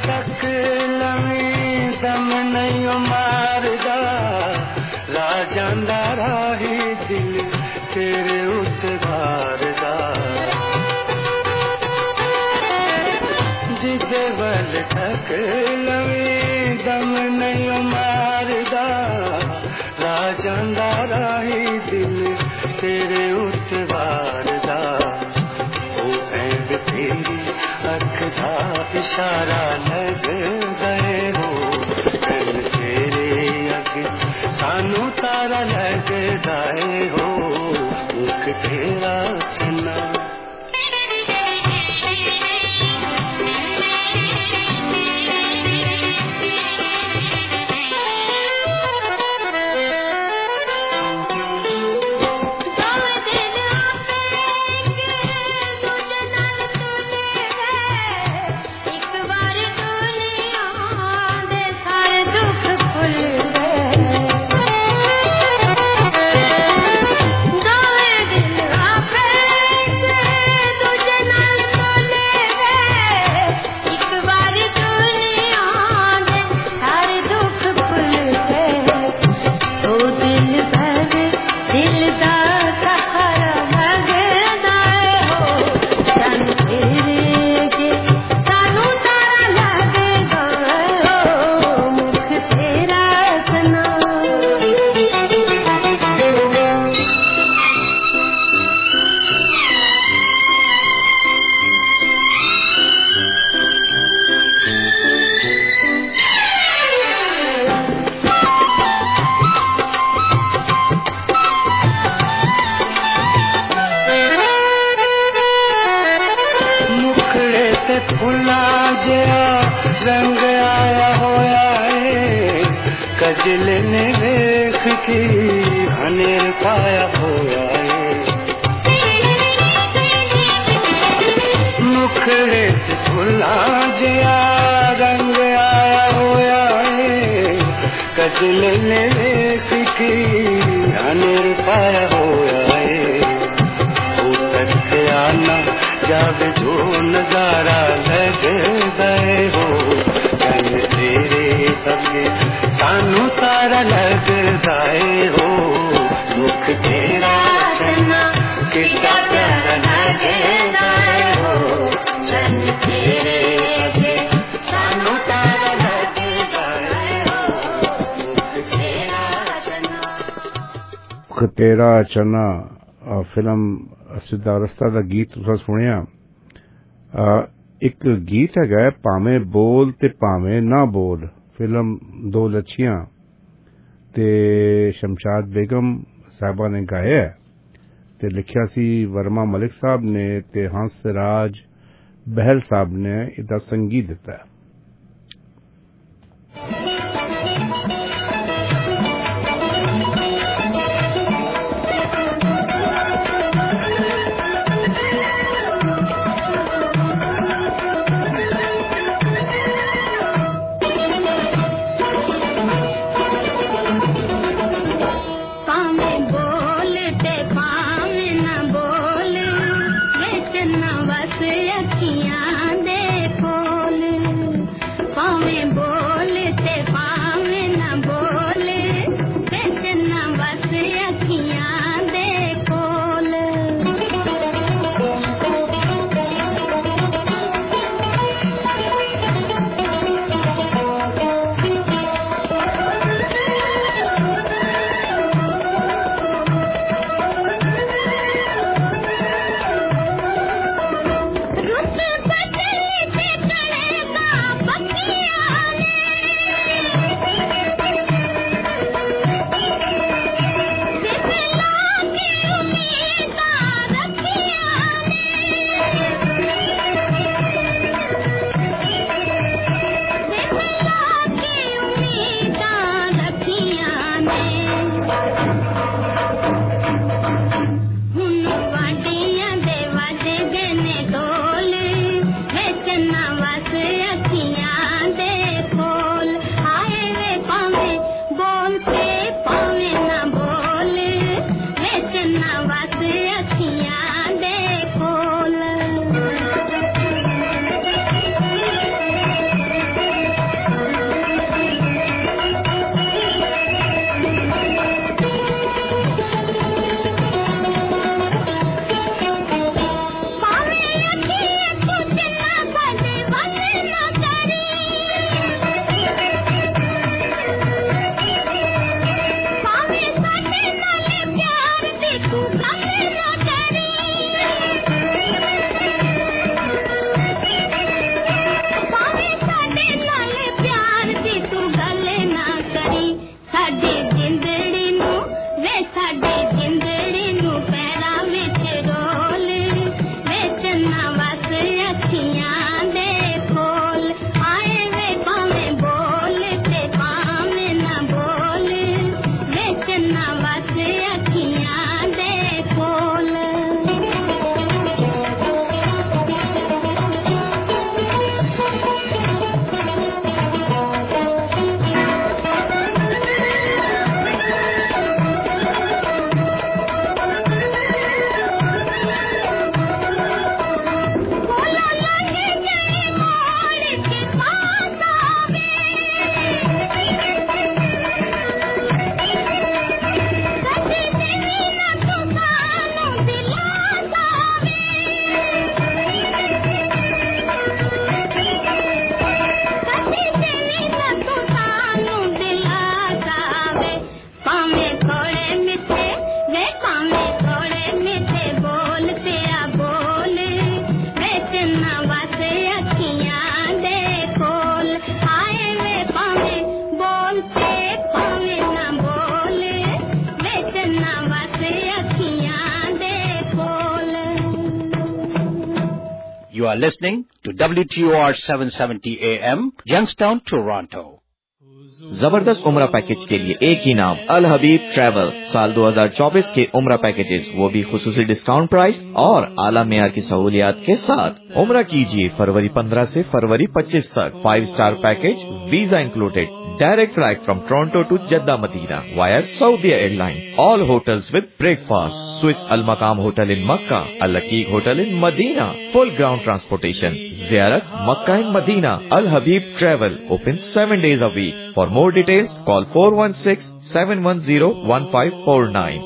तक लवी दम नहीं मारदा राजांदा राही दिल तेरे उतवारदा जिदे वल तक लवी दम नहीं मारदा राजांदा राही दिल तेरे उतवारदा ओ ऐब तेरी अख दा इशारा लग गए हो कल तेरे अगे सानू तारा लग जाए हो मुख तेरा चन्ना रंग आया होया है कजल ने वेख की हनेर पाया होया है मुखड़े ते फुला जिया रंग आया होया है कजल ने वेख की हनेर पाया होया है उतर के आना जब जो नजारा लग गए हो चल तेरे अगे सानू तारा लग जाए हो मुख तेरा चन्ना कितना प्यारा लग जाए हो चल तेरे अगे सानू तारा लग जाए हो मुख तेरा चन्ना तेरा चन्ना फिल्म सिद्धा रस्ता का गीत तुसां सुनिया एक गीत है भावें बोल ते भावें ना बोल फिल्म दो लच्छियां ते शमशाद बेगम साहबा ने गाया है ते लिखिया सी वर्मा मलिक साहब ने ते हंस राज बहल साहब ने इदा संगीत दिता है। अखियां दे खोल You are listening to WTOR 770 AM, Youngstown, Toronto. जबरदस्त उम्रा पैकेज के लिए एक ही नाम, अल हबीब ट्रैवल। साल 2024 के उम्रा पैकेजेस, वो भी खुसूसी डिस्काउंट प्राइस और आला मेयार की सहूलियात के साथ। उम्रा कीजिए फरवरी 15 से फरवरी 25 तक। 5 star package, visa included, direct flight from Toronto to Jeddah Medina via Saudi airline, all hotels with breakfast, Swiss Al Maqam hotel in Mecca, Al Lakeek hotel in Medina, full ground transportation, जियारत Mecca in Medina. Al Habib travel open 7 days a week. For more details, call 416-710-1549.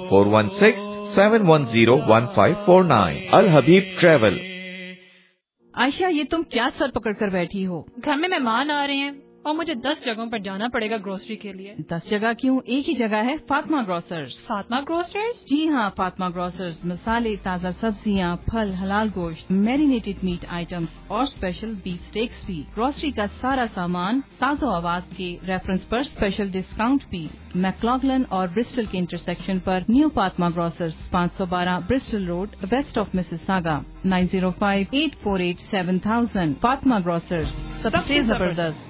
416-710-1549. Al Habib Travel. Ayesha, ये तुम क्या sir पकड़ कर बैठी हो? घर में मेहमान आ रहे हैं और मुझे 10 जगहों पर जाना पड़ेगा ग्रोसरी के लिए। 10 जगह क्यों? एक ही जगह है, फातिमा ग्रोसर्स। फातिमा ग्रोसर्स? जी हाँ, फातिमा ग्रोसर्स मसाले, ताज़ा सब्जियाँ, फल, हलाल गोश्त, मैरिनेटेड मीट आइटम्स और स्पेशल बीफ स्टेक्स भी। ग्रोसरी का सारा सामान साजो आवाज के रेफरेंस पर स्पेशल डिस्काउंट भी। मैक्लॉगलन और ब्रिस्टल के इंटरसेक्शन पर new Fatima grocers, 512 Bristol road, west of Mississauga, 9058487000। Fatima grocers, सबसे जबरदस्त।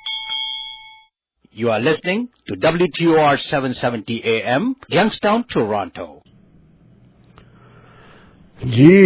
You are listening to WTOR 770 AM, Youngstown, Toronto. जी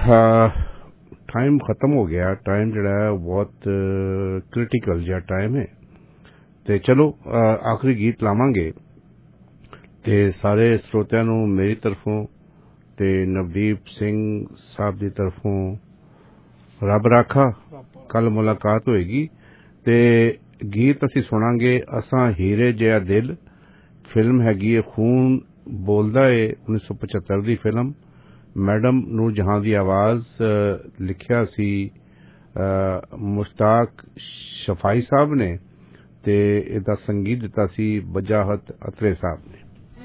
टाइम खत्म हो गया। टाइम जड़ा है बहुत क्रिटिकल जिहा टाइम है ते चलो आखिरी गीत लावांगे ते सारे श्रोतिਆਂ ਨੂੰ मेरी तरफों ते नवदीप सिंह साहब ਦੀ तरफों रब राखा। कल मुलाकात होएगी ते गीत असी सुनांगे असां हीरे जिहा दिल। फिल्म हैगी है खून बोलदा है, 1975 दी फिल्म। मैडम नूर जहां दी आवाज लिखिया सी मुश्ताक शफाई साहब ने ते इहदा संगीत दिता सी बजाहत अतरे साहब ने।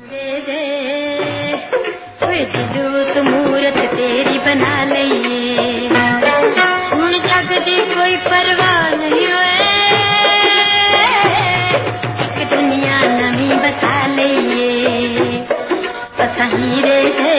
मूरत तेरी बना लईए, हुण जग दी कोई परवाह नहीं होए, दुनिया नवी बसा लईए असां हीरे दे।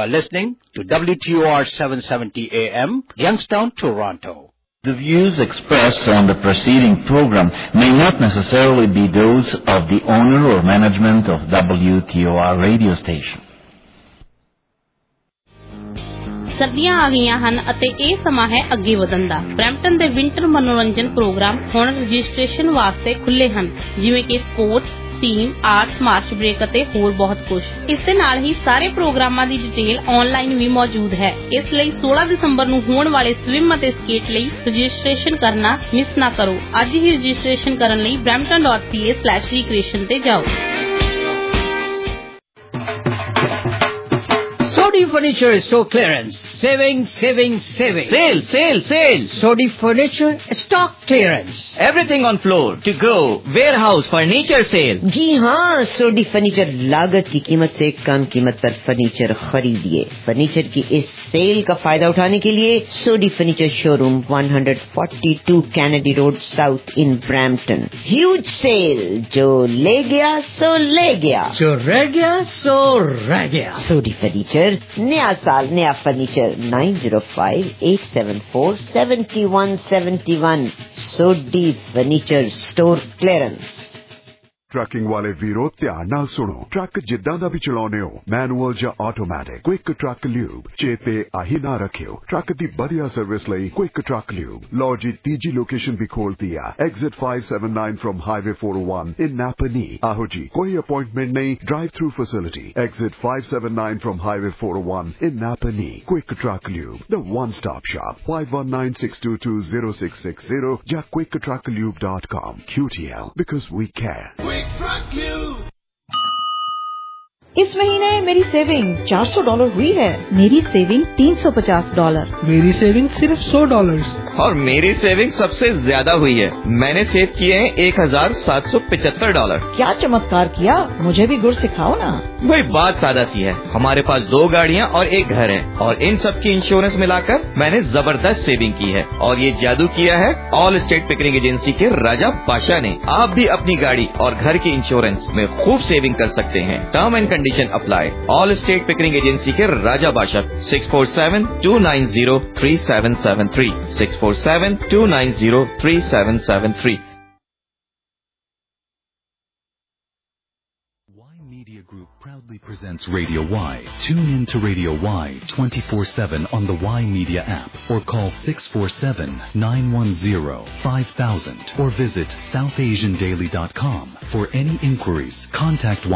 are listening to WTOR 770 AM, Youngstown, Toronto. The views expressed on the preceding program may not necessarily be those of the owner or management of WTOR radio station. ਸਰਦੀਆਂ ਆ ਗਈਆਂ ਹਨ ਅਤੇ ਇਹ ਸਮਾਂ ਹੈ ਅੱਗੇ ਵਧਣ ਦਾ। ਬਰੈਂਪਟਨ ਦੇ ਵਿੰਟਰ ਮਨੋਰੰਜਨ ਪ੍ਰੋਗਰਾਮ ਹੁਣ ਰਜਿਸਟ੍ਰੇਸ਼ਨ ਵਾਸਤੇ ਖੁੱਲੇ ਹਨ, ਜਿਵੇਂ ਕਿ sports, STEAM, arts, March break ਅਤੇ ਹੋਰ ਬਹੁਤ ਕੁਝ। ਇਸ ਦੇ ਨਾਲ ਹੀ ਸਾਰੇ ਪ੍ਰੋਗਰਾਮਾਂ ਦੀ ਡਿਟੇਲ ਆਨਲਾਈਨ ਵੀ ਮੌਜੂਦ ਹੈ। ਇਸ ਲਈ 16 ਦਸੰਬਰ ਨੂੰ ਹੋਣ ਵਾਲੇ ਸਵਿਮ ਅਤੇ ਸਕੇਟ ਲਈ ਰਜਿਸਟ੍ਰੇਸ਼ਨ ਕਰਨਾ ਮਿਸ ਨਾ ਕਰੋ। ਅੱਜ ਹੀ ਰਜਿਸਟ੍ਰੇਸ਼ਨ ਕਰਨ ਲਈ brampton.ca/recreation ਤੇ ਜਾਓ। Sodi Furniture Store Clearance. Saving. Sale. Sodi Furniture Stock Clearance. Everything on floor, to go, warehouse, furniture sale. जी हाँ, सोडी फर्नीचर लागत की कीमत से कम कीमत पर फर्नीचर खरीदिए। फर्नीचर की इस सेल का फायदा उठाने के लिए Sodhi furniture showroom 142 Kennedy road south in Brampton. Huge sale, जो ले गया सो ले गया, जो रह गया सो रह गया। सोडी फर्नीचर, नया साल नया furniture. 9058747171 Sodhi furniture store clearance. Trucking वाले वीरो ध्यान नाल सुनो। ट्रक जिद्दां दा भी चलाउने हो, मैनुअल या ऑटोमैटिक, क्विक ट्रक ल्यूब चेते आही ना रखियो। ट्रक दी बढ़िया सर्विस लई क्विक ट्रक ल्यूब। लो जी तीजी लोकेशन भी खोल दिया, exit 579 from highway 401 in Napanee. आहो जी, कोई अपॉइंटमेंट नहीं, drive through facility. Exit 579 from highway 401 in Napanee. Quick truck lube, the one stop shop. 5196220660 या quicktrucklube.com। QTL, because we care. इस महीने मेरी सेविंग $400 हुई है। मेरी सेविंग $350। मेरी सेविंग सिर्फ $100। और मेरी सेविंग सबसे ज्यादा हुई है। मैंने सेव किए हैं $1775। क्या चमत्कार किया, मुझे भी गुर सिखाओ ना। भाई बात सादा सी है, हमारे पास 2 गाड़ियाँ और 1 घर है, और इन सब की इंश्योरेंस मिलाकर मैंने जबरदस्त सेविंग की है। और ये जादू किया है ऑल स्टेट पिकनिक एजेंसी के राजा बादशाह ने। आप भी अपनी गाड़ी और घर की इंश्योरेंस में खूब सेविंग कर सकते हैं। Term and condition apply. Allstate picnic agency के राजा बादशाह। 647-290-3773 647-290-3773। Proudly presents Radio Y. Tune in to Radio Y 24/7 on the Y Media app or call 647-910-5000 or visit southasiandaily.com for any inquiries. Contact